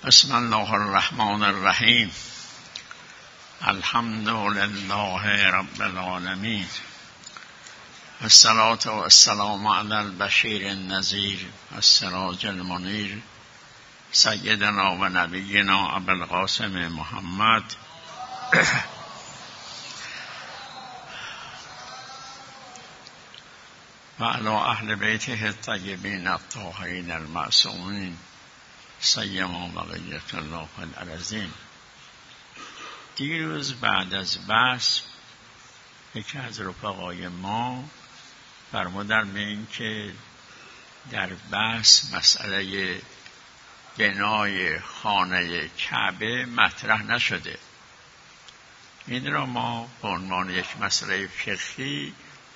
بسم الله الرحمن الرحیم. الحمد لله رب العالمین، الصلاة والسلام علی البشیر النذیر السراج المنیر سیدنا و نبینا ابوالقاسم محمد و علی اهل بیته الطیبین الطاهرین المعصومین سیما بقیت الله العظیم. دیروز بعد از بحث یکی از رفقای ما فرمودن به این که در بحث مسئله بنای خانه کعبه مطرح نشده. این را ما به عنوان یک مسئله فقهی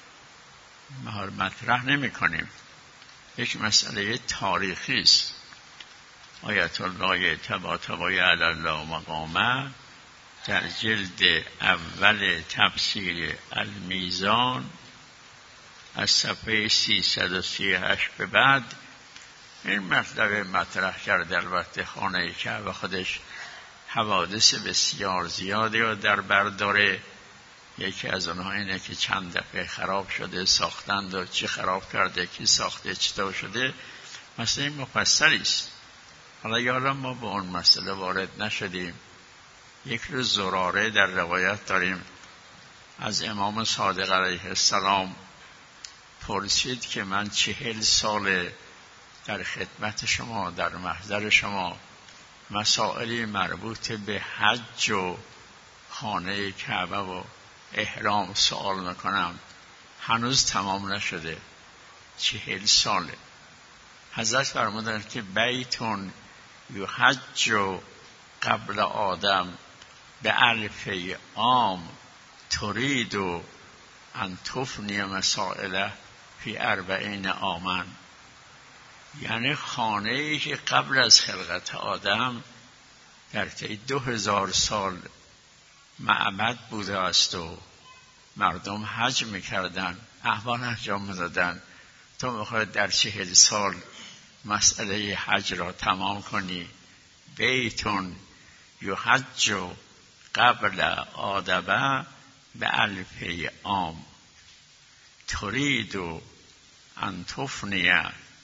مطرح نمی کنیم. یک مسئله تاریخی است. آیت الله طباطبایی علی الله مقامه در جلد اول تفسیر المیزان از صفحه 338 به بعد این مطلب مطرح کرده. البته خانه کعبه خودش حوادث بسیار زیادی رو در بر داره. یکی از اونها اینه که چند دفعه خراب شده، ساختند و چی خراب کرده، کی ساخته، چطور شده، مسئله مفصلی است. حالا ما به اون مسئله وارد نشدیم. یک روز زراره در روایت داریم از امام صادق علیه السلام پرسید که من 40 سال در خدمت شما، در محضر شما مسائلی مربوط به حج و خانه کعبه و احرام سوال میکنم، هنوز تمام نشده. 40 ساله. حضرت فرمودند که بیتون یحج قبل آدم به الف عام ترید ان تفنی مسائله فی 40 عاما. یعنی خانه‌ای که قبل از خلقت آدم در طی 2000 سال معبد بوده است و مردم حج میکردن، احوال انجام میدادن، تو میخواید در 40 سال مسئله حج را تمام کنی؟ بیتون یحج قبل آدم به الف عام ترید ان تفنی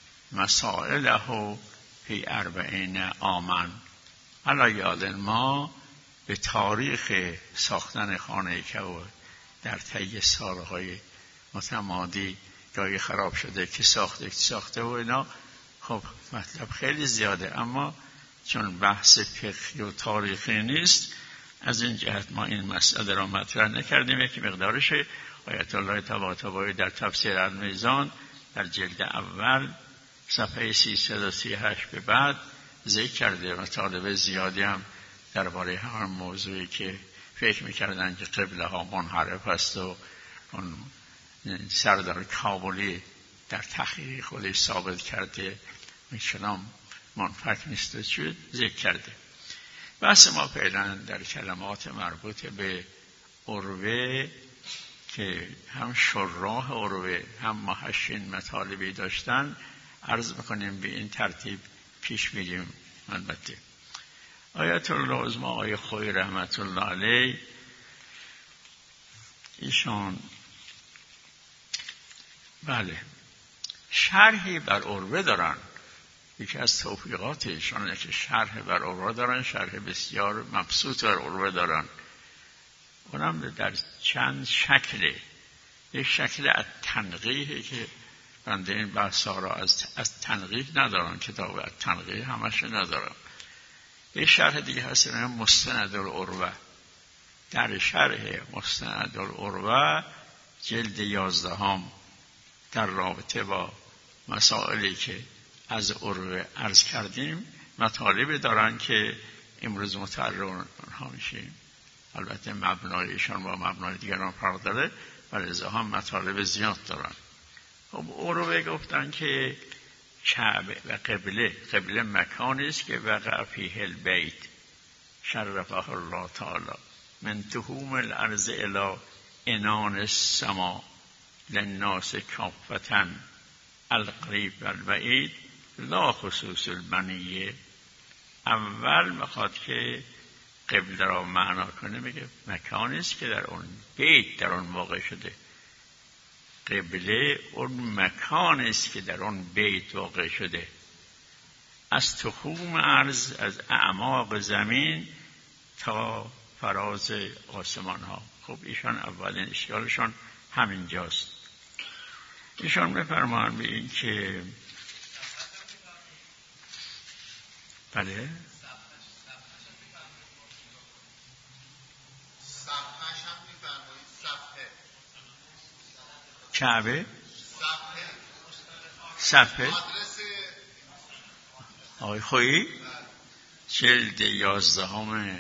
مسائله فی 40 عاما. علی یاد ما به تاریخ ساختن خانه کعبه در طی سالهای متمادی گاهی خراب شده، که ساخته و اینا. خب مطلب خیلی زیاده، اما چون بحث فقهی و تاریخی نیست، از این جهت ما این مسئله را مطرح نکردیم. یکی مقدارش آیت الله طباطبایی در تفسیر المیزان در جلد اول صفحه 338 به بعد ذکر کرده. مطالب زیادی هم درباره همون موضوعی که فکر میکردن که قبله ها منحرف است و اون سردار کابلی در تحقیق خودش ثابت کرده میشنم منفک نیست چه ذکر کرده. بحث ما فعلا در کلمات مربوط به عروه که هم شراح عروه هم محشین مطالبی داشتن عرض میکنیم، به این ترتیب پیش میریم. البته آیت الله عظمی آقای خویی رحمت الله علیه ایشان شرحی بر عروه دارن. یکی از توفیقات ایشانه که شرح بر عروه دارن، شرح بسیار مبسوط بر عروه دارن. اونم در چند شکله. یک شکل از تنقیحی که بنده این بحثا را از تنقیح ندارن، کتاب از تنقیح همش ندارن. یک شرح دیگه هست مستند العروه. در شرح مستند العروه جلد 11 در رابطه با مسائلی که از عروه عرض کردیم مطالبی دارن که امروز متعرض اونها میشیم. البته مبنایشان با مبنای دیگران فرق داره، ولی هم مطالب زیاد دارن. خب عروه گفتن که کعبه و قبله مکانی است که وقع فیه البیت شرفه الله تعالی من تهوم الارض الی عنان السما للناس کافة القریب و البعید لا خصوص البنیه اول میخواد که قبله را معنا کنه، میگه مکانی است که در اون بیت در اون واقع شده. قبله اون مکانی است که در اون بیت واقع شده، از تخوم ارض، از اعماق زمین تا فراز آسمان ها. خب ایشان اولین اشکالشان همینجاست. ایشان میفرمان به این که بله کعبه صفحه آقای خویی جلد 11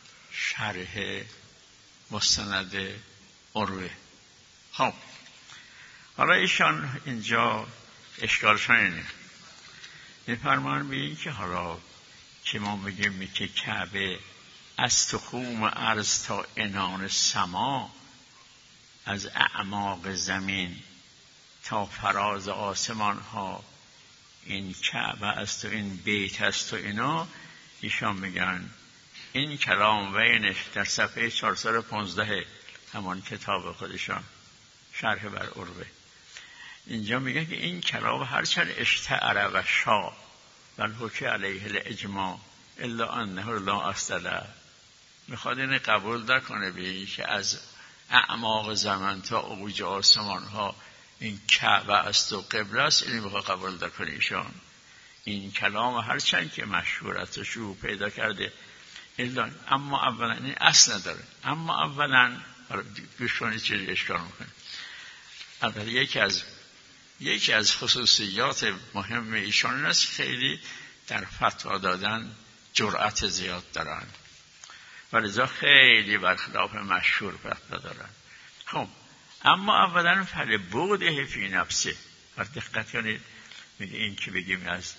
شرح مستند عروه. خب حالا ایشان اینجا اشکالشان اینه، میفرمان به این که حالا که ما بگیم که کعبه از تخوم ارض تا عنان سما، از اعماق زمین تا فراز آسمان ها این کعبه است و این بیت است و اینا، ایشان میگن این کلام و اینش در صفحه 415 همان کتاب خودشان شرح بر عروه، اینجا میگن که این کلام هرچند اشتعر و شا بل حکی علیه الاجماع الا انه لا اصل له، میخواد این قبول نکنه به که از اعماق زمان تا اوج آسمان ها این کعبه است و قبله است، این میخواد قبول نکنه ایشان. این کلام هرچند که مشهور است و شروع پیدا کرده الا، اما اولا این اصل نداره. اما اولا گوش کنید چه اشکال میکنه. البته یکی از خصوصیات مهم ایشان این است خیلی در فتوا دادن جرأت زیاد دارن و لذا خیلی برخلاف مشهور فتوا دارن. خب اما اولا فل بوده فی نفسه، بر دقت کنید، میگه این که بگیم از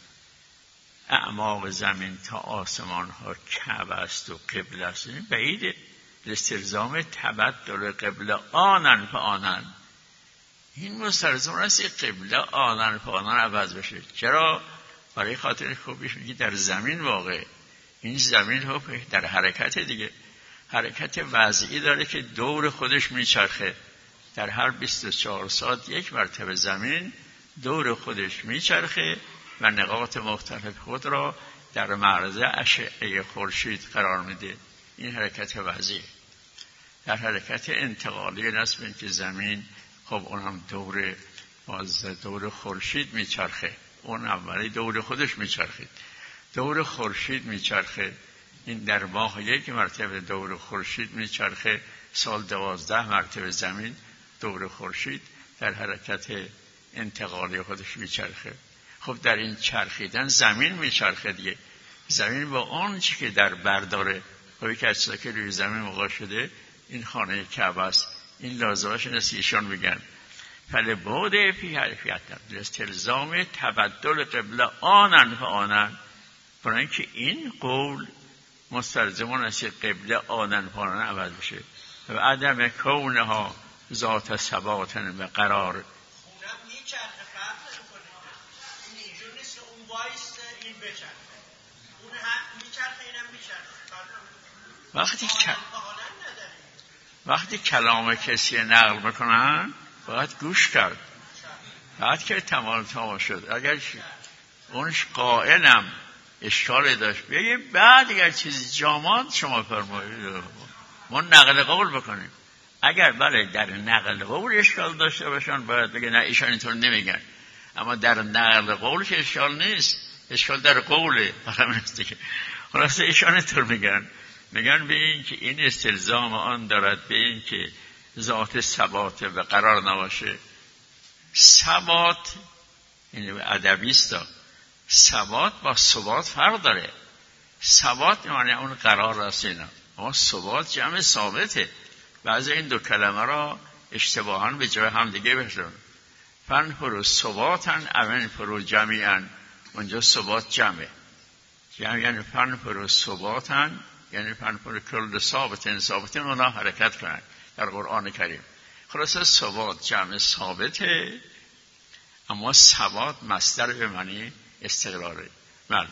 اعماق زمین تا آسمان ها کعبه است و قبله است، این بعید استلزام تبدل قبله آنن فآنن، این مستلزم است قبله آنن فآنن عوض بشه. چرا؟ برای خاطر خوبیش میگه در زمین واقع، این زمین ها در حرکت دیگه، حرکت وضعی داره که دور خودش میچرخه، در هر 24 ساعت یک مرتبه زمین دور خودش میچرخه و نقاط مختلف خود را در معرض اشعه خورشید قرار میده. این حرکت وضعی. در حرکت انتقالی نسبت که زمین خب اون هم دور خورشید میچرخه، اون اولی دور خودش میچرخید، دور خورشید میچرخه، این در ماه یک مرتبه دور خورشید میچرخه، سال 12 مرتبه زمین دور خورشید در حرکت انتقالی خودش میچرخه. خب در این چرخیدن زمین میچرخه دیگه، زمین با آن چی که در برداره خب یک اجزا که روی زمین وقع شده این خانه کعبه است. این لازمش نسیشان میگن فل بوده فی حرفیت استلزام تبدل قبله آنن فآنن، برای اینکه این قول مستلزمان است قبله آنن فآنن عوض بشه و عدم کونها ذات ثبات و قرار. خونم میچرخه فرق نمیکنه، این اینجور نیست که اون وایسته این بچرخه، اون هم میچرخه اینم میچرخه. وقتی کلام کسی نقل میکنن باید گوش کرد، بعد که تمام شد. اگر اونش قائلم اشکال داشت بگیم، بعد اگر چیزی جامد شما فرمایید ما نقل قول بکنیم. اگر بله در نقل قول اشکال داشته باشن باید بگه نه ایشان اینطور نمیگن، اما در نقل قول که اشکال نیست، اشکال در قوله. خلاصه ایشان اینطور میگن به این که این استلزام آن دارد به این که ذات ثبات و قرار نباشه. ثبات این ادبی است، ثبات با ثبات فرق داره. ثبات معنی اون قرار است اینا، اما ثبات جمع ثابته. بعضی این دو کلمه را اشتباهاً به جای هم دیگه بشون، فنفروا ثباتاً او انفروا جمیعاً، اونجا ثبات جمعه، یعنی فنفروا ثباتاً یعنی فنفروا کل ثابت اونا حرکت کنن در قرآن کریم. خلاصه ثبات جمع ثابته، اما ثبات مصدر به معنی استقراره. بله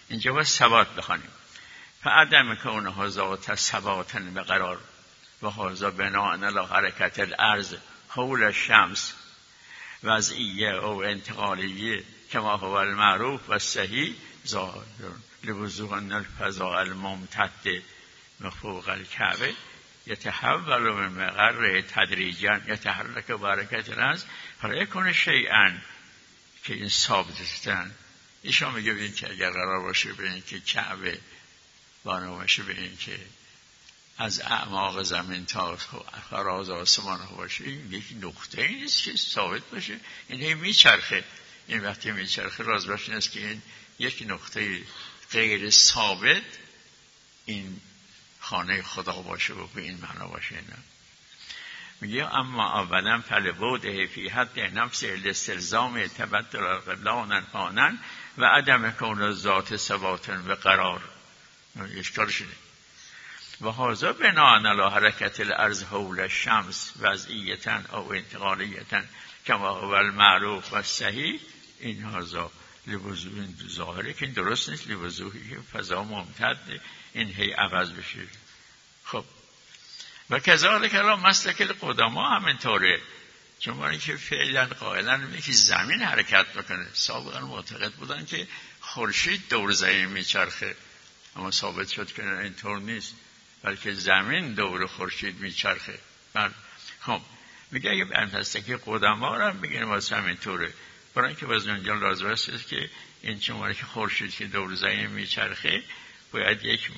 اینجا باید ثبات بخوانیم. فعدم کونه ذات ثباتا به قرار و هذا بناء علی حرکت الارض حول الشمس وضعیه او انتقالیه کما هو المعروف و صحیح ظاهر لوضوح ان الفضاء الممتد فوق الكعبه يتحول من مقر تدریجا يتحرك بحرکت الارض فیکون شیئا که این ثابت هستند. ایشان میگه ببین که اگر قرار باشه به این که کعبه بنا باشه به این که از اعماق زمین تا فراز آسمان باشه، این یک نقطه ای نیست که ثابت باشه، این هی میچرخه. این وقتی میچرخه راز باشه این است که این یک نقطه غیر ثابت این خانه خدا باشه و به این معنا باشه. اینا میگه اما اولا فلبوده فی حد نفس الاستلزام تبدل قبلانا آنن و عدم کون ذات ثبات و قرار. اشکال شده و هذا بناء علی حرکت الارض حول الشمس وضعیتا او انتقالیتا کما هو المعروف و صحیح. این هذا لوضوح ظاهره که این درست نیست، لوضوحی که فضا ممتد این هی عوض بشه. خب و کذالک الان مسلک القدما همینطوره، چون که فعلا قائلا میگه که زمین حرکت میکنه. سابقا معتقد بودن که خورشید دور زمین میچرخه، اما ثابت شد که اینطور نیست، بلکه زمین دور خورشید میچرخه. خب میگه اگه مسلک قدما رو هم بگیم واسه همینطوره، برای اینکه باز اونجا لازم است که این چون که خورشید که دور زمین میچرخه باید یک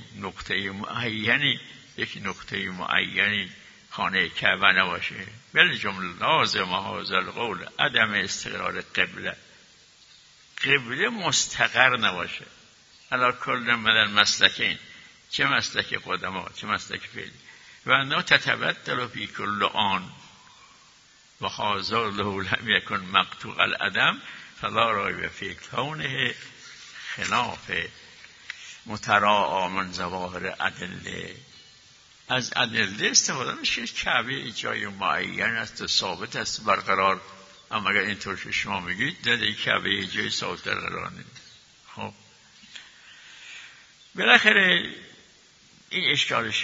نقطه معینی خانه کعبه نباشه. ولی جمله لازم هذا القول عدم استقرار قبله مستقر نباشه. علا کل من مسلکین، چه مسلک قدما چه مسلک فعلی، و انه تتبدل فی کل آن و هذا له لم یکن مقطوع العدم فلا ریب فی کونه خلاف متراعی من ظواهر ادله. از ادله استفاده میشه. کعبه جای معین است و ثابت است برقرار، اما اگر اینطور که شما میگید نه، کعبه جای ثابت قرار نیست. خب بالاخره این اشکالش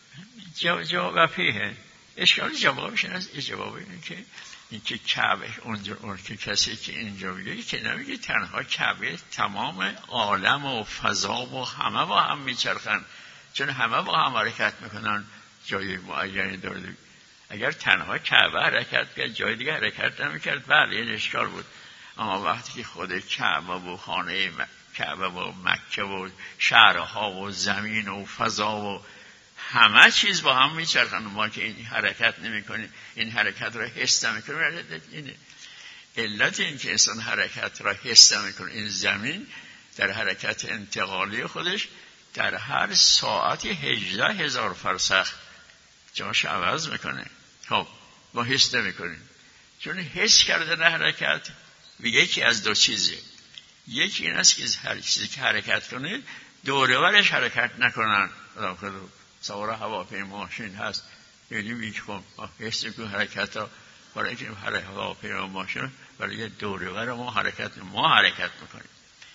جواب پیه. اشکال جوابش از جواب اینه که این که کعبه اون که کسی که اینجا میگه که نمیگه تنها کعبه، تمام عالم و فضا و همه با هم میچرخن، چون همه با هم حرکت میکنن، جای معینی داره. اگر تنها کعبه حرکت کرد جای دیگه حرکت نمیکرد بله این اشکال بود. اما وقتی که خود کعبه و خانه کعبه و مکه و شهرها و زمین و فضا و همه چیز با هم میچرخن، ما که این حرکت نمیکنیم، این حرکت را حس نمیکنیم. اینه علت این که انسان حرکت را حس نمیکنه. این زمین در حرکت انتقالی خودش در هر ساعتی 18,000 فرسخ جاش عوض میکنه. خب ما حس نمیکنیم، چون حس کردن حرکت یکی از دو چیزه. یکی این است که هر چیزی که حرکت کنه دوره ورش حرکت نکنن. سوار هواپیما ماشین هست، یعنی میگه خب حس میکنه حرکت ها، برای اینکه هواپیما ماشین برای دوره ور ما حرکت میکنیم.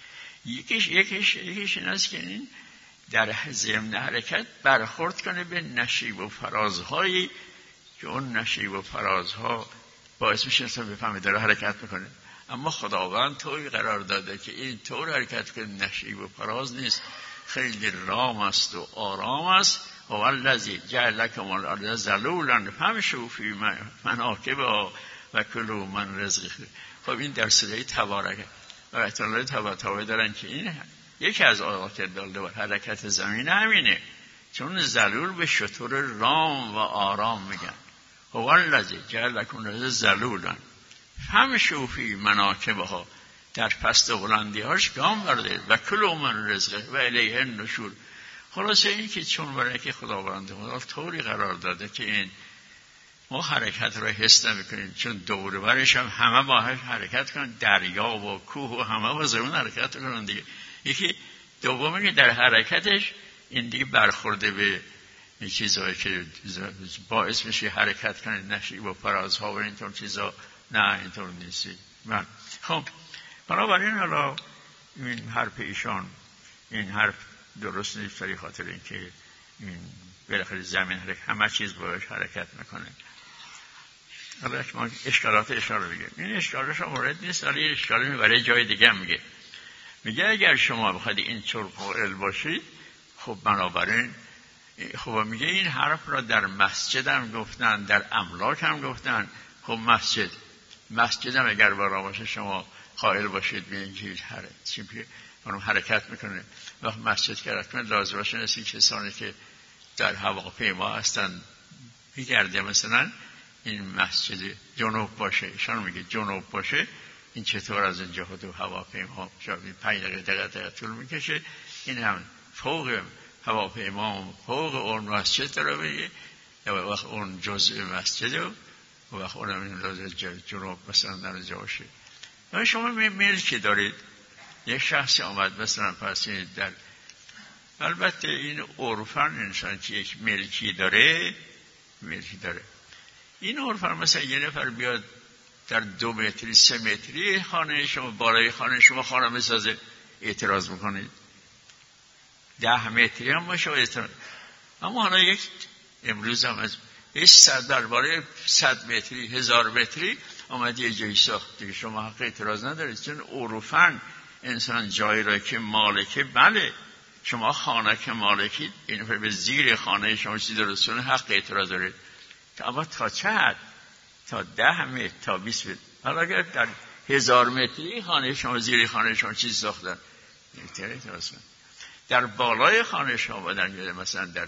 یکیش این است که این در ضمن حرکت برخورد کنه به نشیب و فرازهایی که اون نشیب و فرازها باعث میشه انسان بفهمه داره حرکت میکنه. اما خداوند طوری قرار داده که این طور حرکت کنه نشیب و فراز نیست، خیلی رام است و آرام است. و الذی جعل لکم الارض ذلولا فامشوا فی مناکبها و کلوا من رزقه. خب این در سوره تبارک و اطلاع تبارک دارن که این یکی از آیات داله بر حرکت زمین همینه، چون ذلول به شتر رام و آرام میگن. و الذی جعل لکم الارض ذلولا فامشوا فی مناکبها، در پست و بلندی‌هاش گام بردارید و کلوا من رزقه و الیه النشور. خلاصه این که چون برای که خداوند طوری قرار داده که این ما حرکت را حس نمی‌کنیم، چون دور برش هم همه با هم حرکت کنن، دریا و کوه و همه با زمین حرکت کنن دیگه. یکی دومی که در حرکتش این دیگه برخورده به چیزایی که باعث میشه حرکت کنه، نشیب و فرازها و اینطور چیزا، نه اینطور نیستی. خب بنابراین حالا این حرف ایشان این حرف درست نیست، برای خاطر اینکه این بالاخره زمین همه چیز باش حرکت میکنه. حالا ما اشکالات اشاره بگیم، این اشکالش مورد نیست، ولی اشکالی برای جای دیگه میگه اگر شما بخواید این طور قائل باشید، خب بنابراین خب میگه این حرف را در مسجد هم گفتن، در املاک هم گفتن. خب مسجد هم اگر برا باشه شما قائل باشید به اینکه حرکت میکنه. وقت مسجد که حرکت کنه لازم باشه نسی کسانی که در هواپیما هستن میگرده، مثلا این مسجد جنوب باشه، ایشان میگه جنوب باشه، این چطور از اینجا تو هواپیما شاید 5 دقیقه طول میکشه، این هم فوق هواپیما فوق اون مسجد رو بگه، یا وقت اون جزء مسجد و وقت اونم این لازم جنوب مثلا در اینجا باشه. شما ملکی دارید، یک شخصی آمد مثلا پس در، البته این عرفاً انسان که یک ملکی داره این عرفاً مثلا یه نفر بیاد در 2 متری 3 متری خانه شما، بالای خانه شما خانه بسازه، اعتراض میکنید؟ 10 متری هم باشه اعتراض. اما حالا یک امروز هم از درباره 100 متری 1000 متری آمد یه جایی ساخت دیگه، شما حق اعتراض ندارید، چون عرفاً انسان جایی را که مالکه، بله شما خانه که مالکید، این به زیر خانه شما چیزی درستونه حق اعتراض دارید. اما تا چه حد؟ تا 10 متر تا 20 متر. حالا اگر در 1000 متری خانه شما زیر خانه شما چیز ساختن، اعتراض کنید. در بالای خانه شما بودن مثلا در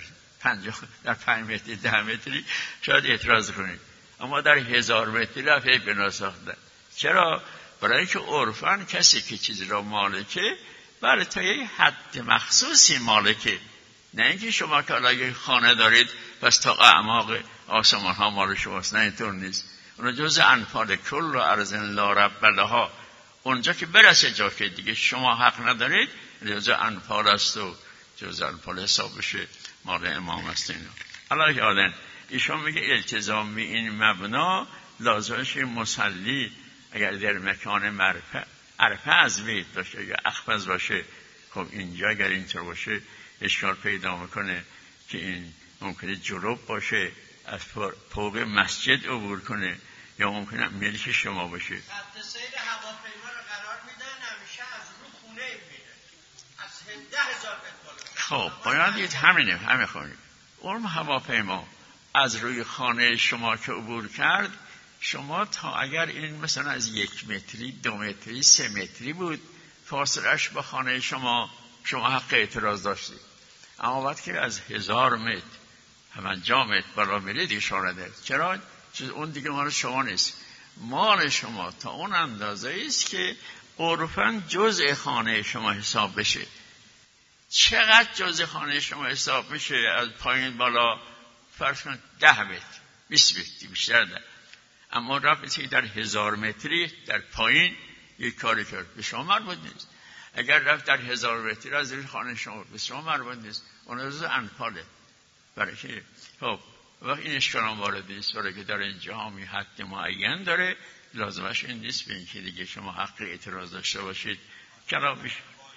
5 متری 10 متری شاید اعتراض کنید، اما در 1000 متری رفعه بنا ساختن. چرا؟ برای اینکه عرفاً کسی که چیزی را مالکه، بله تا یه حد مخصوصی مالکه، نه اینکه شما که الان خانه دارید پس تا اعماق آسمان ها مال شماست، نه اینطور نیست. اون جز انفال کل و ارض لا رب لها، اونجا که برسه جا که دیگه شما حق ندارید، جز انفال است و جز انفال حساب بشه مال امام است. اینا الله یادن ایشون میگه التزام به این مبنا لازمش مصلی اگر در مکان عرفه از بیت باشه یا اخفض باشه، خب اینجا اگر اینطور باشه اشکال پیدا میکنه که این ممکنه جلوب باشه، از فوق مسجد عبور کنه، یا ممکنه ملک شما باشه. خط سیر هواپیما رو قرار میدن همیشه از رو خونه میره، از 10,000 متر بالا. خب باید دید همه خونید. اون هواپیما از روی خانه شما که عبور کرد، شما تا اگر این مثلا از 1 متری 2 متری 3 متری بود فاصلش با خانه شما حق اعتراض داشتید. اما وقتی که از 1000 متر همه جامت بالا میرید اشاره دارید. چرا؟ چون اون دیگه مال شما نیست، مال شما تا اون اندازه است که عرفاً جزء خانه شما حساب بشه. چقدر جزء خانه شما حساب میشه؟ از پایین بالا فرض کن 10 متر 20 متر بیشتر ده. اما رفتی در 1000 متری در پایین یک کاری کرد، به شما مربوط نیست. اگر رفت در 1000 متری از روی خانه شما، به شما مربوط نیست، اون از انفاله. برای که خب وقت این اشکالان وارد نیست، برای که در اینجا هم یه حد معین داره، لازمش این نیست به اینکه دیگه شما حق اعتراض داشته باشید. کلامش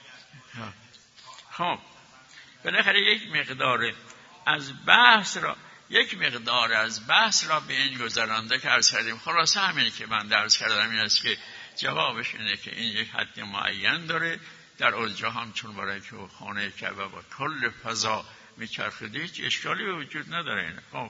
خب بالاخره یک مقدار از بحث را به این گذرانده که عرض کردیم. خلاصه همینی که من درس کردم این است که جوابش اینه که این یک حد معین داره. در اونجا هم چون برای که خانه کعبه با کل فضا میچرخیده هیچ اشکالی به وجود نداره. اینه خب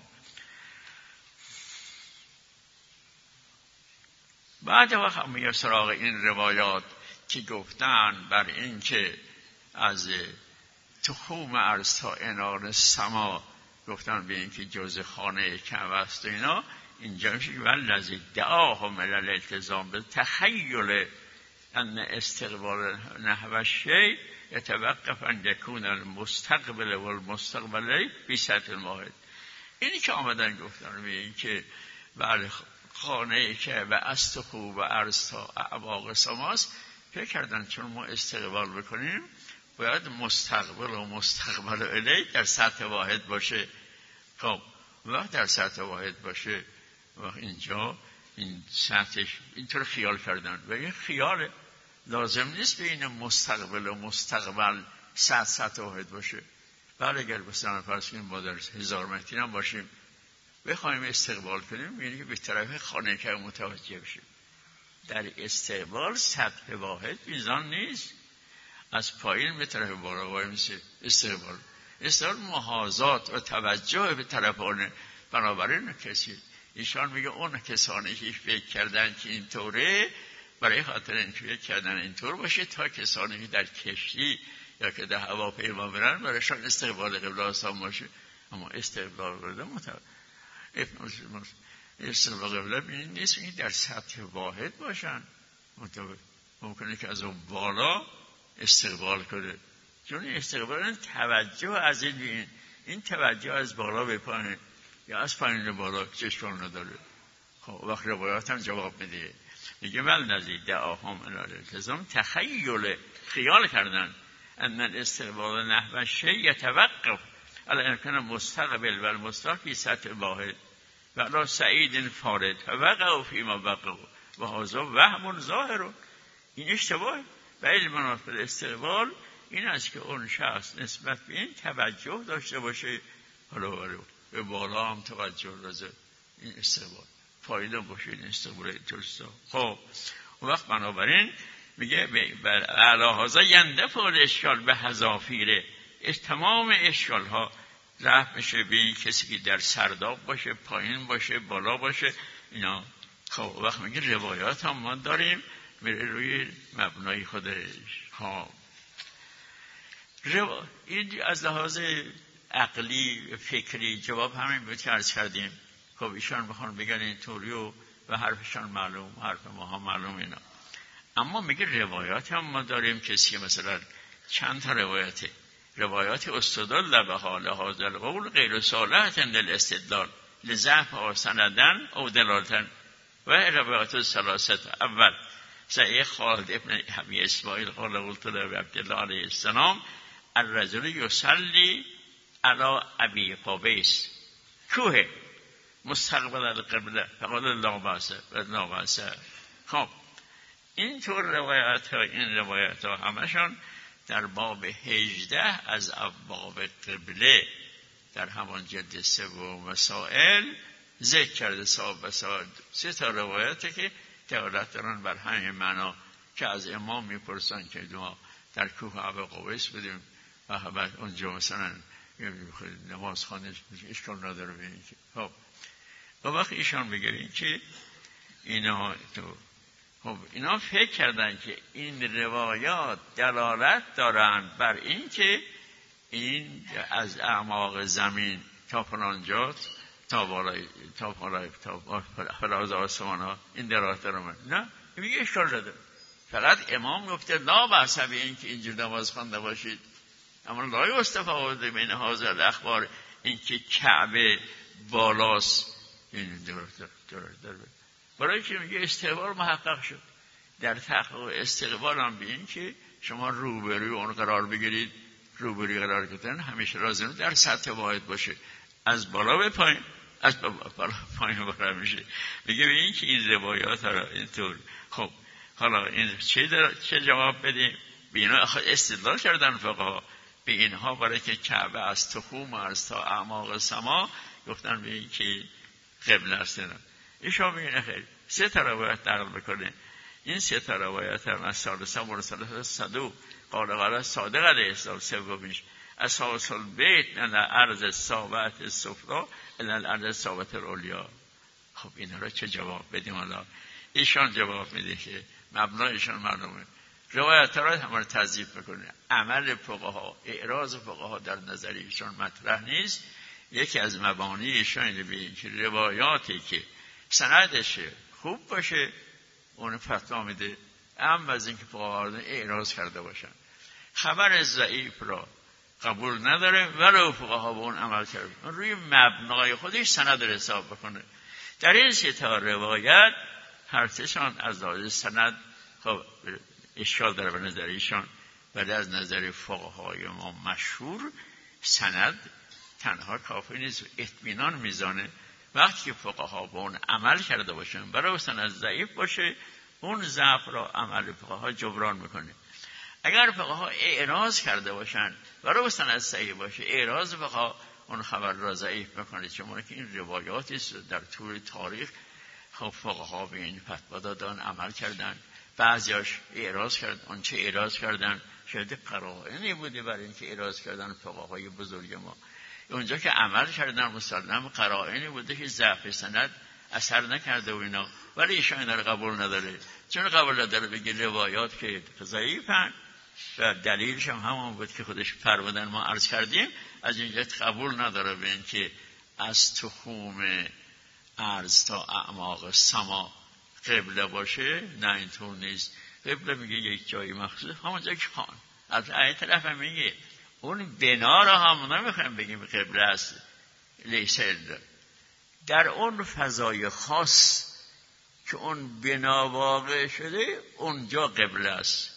بعد وقت هم میگه سراغ این روایات که گفتن بر این که از تخوم ارض تا عنان سما گفتن به این که جز خانه کعبه است و اینا، اینجا میشه که والذی دعاهم الی الالتزام بالتخیل ان استقبال نحو الشیء یتوقف ان یکون المستقبل والمستقبلی فی سطح واحد. اینی که آمدن گفتن به این که بله خانه کعبه است خوب و ارض تا اعماق سماست، فکر کردن چون ما استقبال بکنیم باید مستقبل و مستقبل الی در سطح واحد باشه. خب وقت در سطح واحد باشه، وقت اینجا این سطحش اینطور خیال کردن و این خیال لازم نیست بین مستقبل و مستقبل 100 واحد باشه. ولی اگر مثلا فرض کنیم ما در 1000 متری هم باشیم بخوایم استقبال کنیم، یعنی که به طرف خانه که متوجه بشیم. در استقبال سطح واحد میزان نیست، از پایین به طرف بالا وای میشه. استقبال محاذات و توجه به طرف آنه. بنابراین کسی ایشان میگه اون کسانی که فکر کردن که اینطوره، برای خاطر اینکه فکر کردن اینطور باشه، تا کسانی که در کشتی یا که در هواپیما برن برایشان استقبال قبله آسان باشه. اما استقبال قبله نیست این در سطح واحد باشن. ممکنه که از اون بالا استقبال کنه، چون استقبال توجه از این توجه از بالا به پایین یا از پایین به بالا چشم نداره. خب وقت روایات هم جواب میده، میگه والذی دعاهم الی الالتزام، تخیل خیال کردن ان الاستقبال نحو شیء یتوقف علی امکان مستقبل و المستقبل فی سطح واحد و علی سعید فارد وقعوا فیما وقعوا و هذا وهم ظاهر. این اشتباه. و علم استقبال این است که اون شخص نسبت به این توجه داشته باشه، حالا به بالا هم توجه داشته، این استقبال فایده باشه، این استقبال درسته. خب اون وقت بنابراین میگه بر اعلی هذا یندفع الاشکال به حذافیره، تمام اشکال ها رفع میشه به این کسی که در سرداب باشه، پایین باشه، بالا باشه، اینا. خب وقت میگه روایات هم ما داریم میره روی مبنای خودش. ها این از لحاظ عقلی فکری جواب همین بود که عرض کردیم. خب ایشان بخوان بگن اینطوری و حرفشان معلوم، حرف ما هم معلوم اینا. اما میگه روایات هم ما داریم کسی مثلا چند تا روایات استدلال به حال هذا القول غیر صالحة للاستدلال لضعف او سندن او دلالتن. و روایات ثلاثه، اول صحیح خالد ابن ابی اسماعیل قال قلت له عبدالله علیه السلام الرجل یصلی علی ابی قبیس کوه مستقبل القبله فقال لا باس و لا باس. خب این طور روایت ها همشون در باب 18 از ابواب قبله در همان جلد 3 مسائل ذکر کرده. صاحب مسائل 3 تا روایته که دلالت دارن بر همین معنا که از امام میپرسن که ما در کوه ابی قبیس بودیم و بعد اونجا مثلا نماز خوانش اشکال نداره ببینید. خب و وقت ایشان بگیرین که اینا فکر کردن که این روایات دلالت دارن بر این که این از اعماق زمین تا فلانجا تا فراز آسمان ها این دلالت دارن. نه میگه اشکال نداره، فقط امام گفته لا بأس به این که اینجور نماز خوانده باشید، اما لا یستفاد بین هذا الاخبار این که کعبه بالاست این دلالت داره. برای که میگه استقبال محقق شد. در تحقیق استقبال هم به این که شما روبروی اون قرار بگیرید، روبروی قرار گرفتن همیشه لازم در سطح واحد باشه، از بالا به پایین، از بالا پایین بالا میشه. میگه به این که این روایات ها اینطور. خب حالا این چه جواب بدیم؟ به اینا استدلال کردن فقها به اینها برای که کعبه از تخوم از تا اعماق سما گفتن به این که قبله است. ایشان میگن خیر 3 تا روایت نقل بکنه. این 3 تا روایت هم از ثالثه مرسله صدوق قال صادق علیه السلام سومیش اساس البیت من الارض ثابت السفلی الی الارض ثابت العلیا. خب اینا را چه جواب بدیم؟ حالا ایشان جواب میده که مبنایشان معلومه، روایت را هم تضعیف میکنه، عمل فقها، اعراض فقها در نظر ایشان مطرح نیست. یکی از مبانی ایشان اینه به این که روایاتی که سندش خوب باشه اون فتوا میده، اما از اینکه فقها اعراض کرده باشن. خبر ضعیف را قبول نداره ولو فقها به اون عمل کرده، اون روی مبنای خودش سند رو حساب بکنه. در این 3 تا روایت هر سه‌شان از لحاظ سند خب اشکال داره به نظر ایشان، ولی از نظر فقهای ما مشهور سند تنها کافی نیست، اطمینان میزانه. وقتی که فقها با اون عمل کرده باشن برای سند ضعیف باشه، اون ضعف را عمل فقها جبران میکنه. اگر فقها اعراض کرده باشن برای سند صحیح باشه، اعراض فقها اون خبر را ضعیف میکنه، چون که این روایاتی است در طول تاریخ خب فقها به این فتوا دادن، عمل کردن، بعضیاش اعراض کردن. اون چه اعراض کردن شاید قرائنی بوده برای اینکه اعراض کردن فقهای بزرگ ما. اونجا که عمل کردن مسلم قرائنی بوده که ضعف سند اثر نکرده و اینا، ولی ایشان اینا رو قبول نداره. چون قبول نداره بگه روایات که ضعیفن و دلیلش هم همون بود که خودش فرمودن ما عرض کردیم. از اینجا قبول نداره به این که از تخوم ارض تا اعماق سما قبله باشه. نه اینطور نیست. قبله میگه یک جایی مخصوص، همونجا که خان از این طرف هم میگه اون بنا را هم نمیخوایم بگیم قبله است لیسل، در اون فضای خاص که اون بنا واقع شده اونجا قبله است.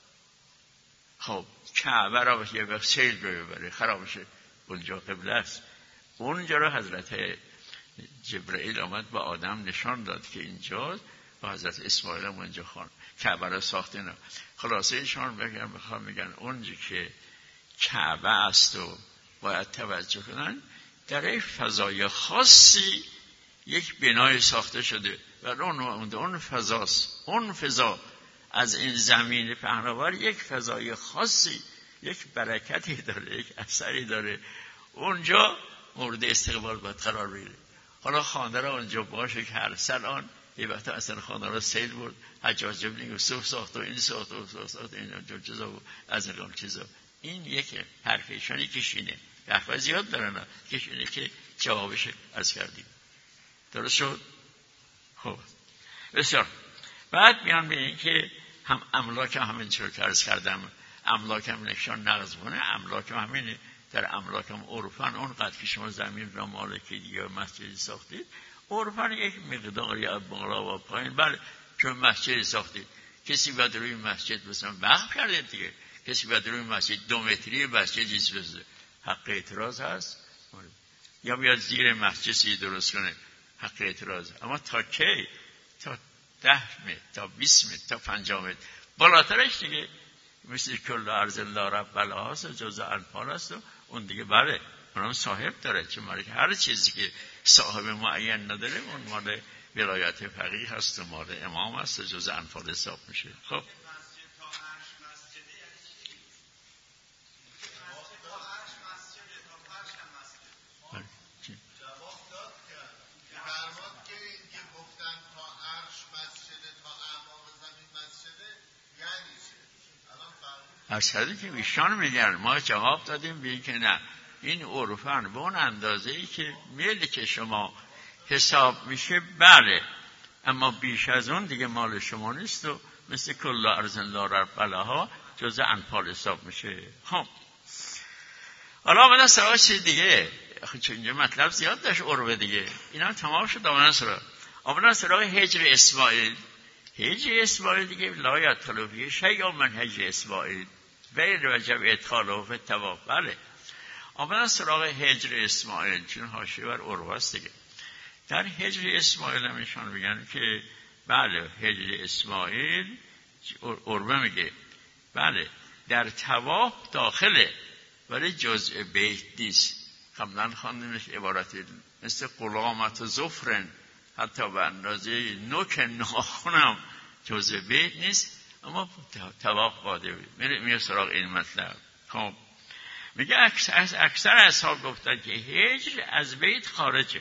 خب کعبه را یه وقت سیل رو ببره خراب شه، اونجا قبله است. اونجا رو حضرت جبرئیل آمد با آدم نشان داد که اینجاست و حضرت اسماعیل هم اونجا خان کعبه را ساخته. نه خلاصه ایشان میگن اونجا که کعبه است و باید توجه کنن، در یک فضای خاصی یک بنای ساخته شده و اون فضاست. اون فضا از این زمین پهناور یک فضای خاصی، یک برکتی داره، یک اثری داره. اونجا مورد استقبال باید قرار بگیره. حالا خانه را اونجا باشه که هر سال آن یه وقت اصلا خانه را سیل برد، حجاج ابن یوسف ساخت و این ساخت و ساخت این چیزا و از این چیزا. این یک حرفشانی کشینه، حرفا زیاد دارن کشینه که جوابش عرض کردیم. درست شد؟ خب بسیار. بعد میان به این که هم املاک همین چرا که عرض کردم، املاک هم نشان نقض کنه، املاک هم همینه. در املاک هم عرفن اونقدر که شما زمین را مالکی یا مسجدی ساختید، عرفن یک مقداری از بالا و پایین، بله چون مسجدی ساختید کسی باید روی مسجد مثلا وقف کرده دیگه، کسی باید روی مسجد 2 متری مسجدی بزنه، حق اعتراض هست، یا بیاد زیر مسجدی درست کنه، حق اعتراض. اما تا کی؟ تا 10 متر، تا 20 متر، تا 50 متر بالاترش دیگه مثل کل ارض الله رب الهاست، جزء انفال است و اون دیگه بله اونم صاحب داره. چون هر چیزی که صاحب معین نداره اون مال ولایت فقیه هست و مال امام هست و جزء انفال حساب میشه. خب ارشدی که ایشان میگن ما جواب دادیم به این که نه، این عرفان به اون اندازه‌ای که ملک شما حساب میشه بله، اما بیش از اون دیگه مال شما نیست و مثل کل ارض الله رب الها جزء انفال حساب میشه. خب حالا آمدن سراغ چیز دیگه، چون اینجا مطلب زیاد داشت عربه دیگه، اینا تمام شد. آمدن سراغ هجر اسماعیل. هجر اسماعیل دیگه لا یدخل فیه شیء من هجر اسماعیل غیر وجب ادخاله فی الطواف. بله آمدن سراغ هجر اسماعیل چون حاشیه بر عروه است دیگه. در هجر اسماعیل هم ایشان میگن که بله هجر اسماعیل عروه میگه بله در طواف داخله ولی جزء بیت نیست. قبلا خواندیمش عبارتی مثل قلامت زفرن، حتی به اندازه نوک ناخنم جزء بیت نیست، اما طواف قاده میره سراغ این مطلب. خب میگه اکثر اصحاب گفتن که هجر از بیت خارجه.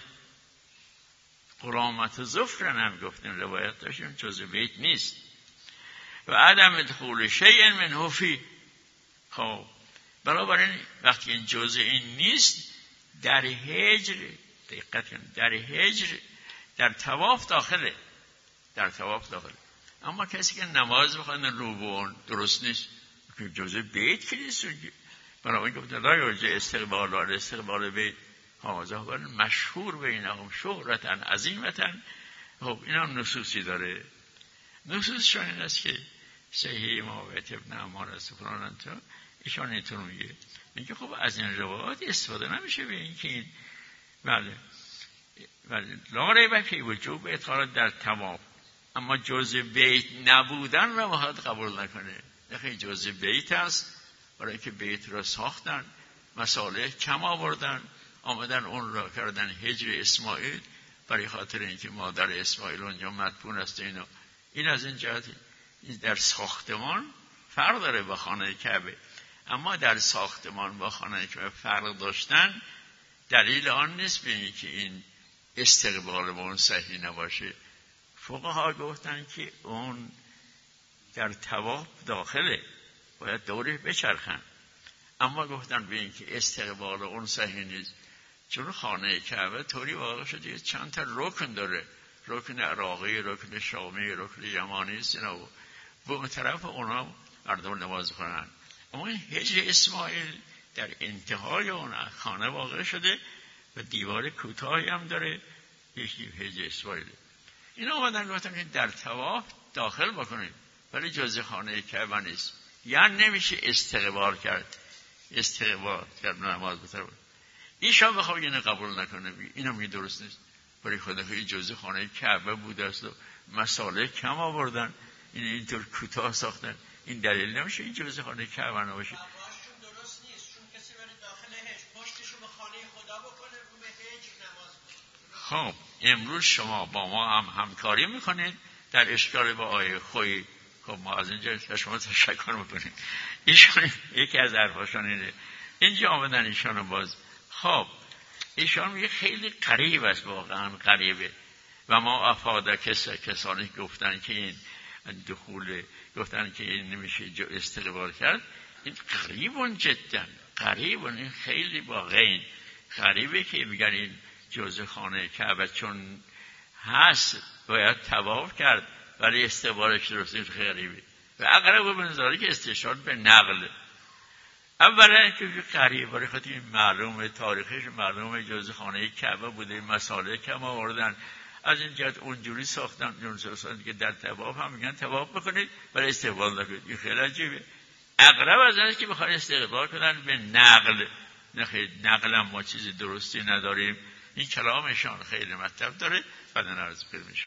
قلامت زفرن هم گفتیم روایت داشتیم جزء بیت نیست و عدم دخول شیء منه فی. خب بنابراین وقتی این جزء این نیست در هجر دقت کن، در هجر در طواف داخله، در طواف داخله. اما کسی که نماز بخونه روبون درست نیست که جزء بیت که نیست. بنابراین گفت لا یرجع استقبال و استقبال بیت هذا هو مشهور بینهم شهرتا عظیمتا. خب این هم نصوصی داره. نصوصشون این است که صحیح امامت ابن عمار است فلان تا ایشان اینطور میگه خب از این روایات استفاده نمیشه به این که این بله لا ریب فی وجوب ادخال در طواف، اما جزء بیت نبودن را باید قبول نکنه. خیلی جزء بیت است. برای اینکه بیت را ساختن، مصالح کم آوردن، آمدن اون را کردن هجر اسماعیل، برای خاطر اینکه مادر اسماعیل اونجا مدفون است. این از این جهت در ساختمان فرق داره با خانه کعبه. اما در ساختمان با خانه کعبه فرق داشتن دلیل آن نیست به اینکه این استقبال به اون صحیح نباشه. فقها گفتن که اون در طواف داخله، باید دوره بچرخن. اما گفتن به اینکه استقبال اون صحیح نیست، چون خانه کعبه طوری واقع شده که چند تا رکن داره، رکن عراقی، رکن شامی، رکن یمانی است. و به اون طرف اونا مردم نماز کنن. اما این هجر اسماعیل در انتهای اون خانه واقع شده و دیوار کوتاهی هم داره، یکی هجر اسماعیل. این آمدن گفتن که در طواف داخل بکنید ولی جزء خانه کعبه نیست. یعنی نمیشه استقبال کرد نماز بطرف. ایشان بخواه اینو قبول نکنه، اینو می درست نیست، برای خدا که جزء خانه کعبه بوده است و مصالح کم آوردن، اینطور کوتاه ساختن. این دلیل نمیشه این جزء خانه کعبه نباشه. درست نیست، چون کسی برای داخل هجر پشتشو به خانه خدا بکنه، رو به هجر نماز بکنه. خب امروز شما با ما هم همکاری میکنید در اشکال با آیه خویی. خب ما از اینجا شما تشکر میکنیم. ایشان یکی از حرفاشان اینه، اینجا آمدن ایشان باز. خب ایشان میگه خیلی قریب است، واقعا قریبه. و ما افاده کسانی گفتن که این دخول، گفتن که این نمیشه استقبال کرد، این قریبون جدا، قریبون، این خیلی واقعا قریبه که میگن این جزء خانه کعبه چون هست باید طواف کرد ولی استقبالش درست نیست، غریبه. و اقرب به نظری که استشهاد به نقل. اولا که قریب برای خاطر این معلومه، تاریخش معلومه، جزء خانه کعبه بوده، مصالح کم آوردن، از این جهت اونجوری ساختن که در طواف هم میگن طواف بکنید ولی استقبال نکنید. این خیلی عجیبه. اقرب از اینه که بخواد استقبال کنن به نقل. نه خیلی نقل هم ما چیز درستی نداریم. این کلامشان خیلی مطلب داره. بعد عرض می‌کنم.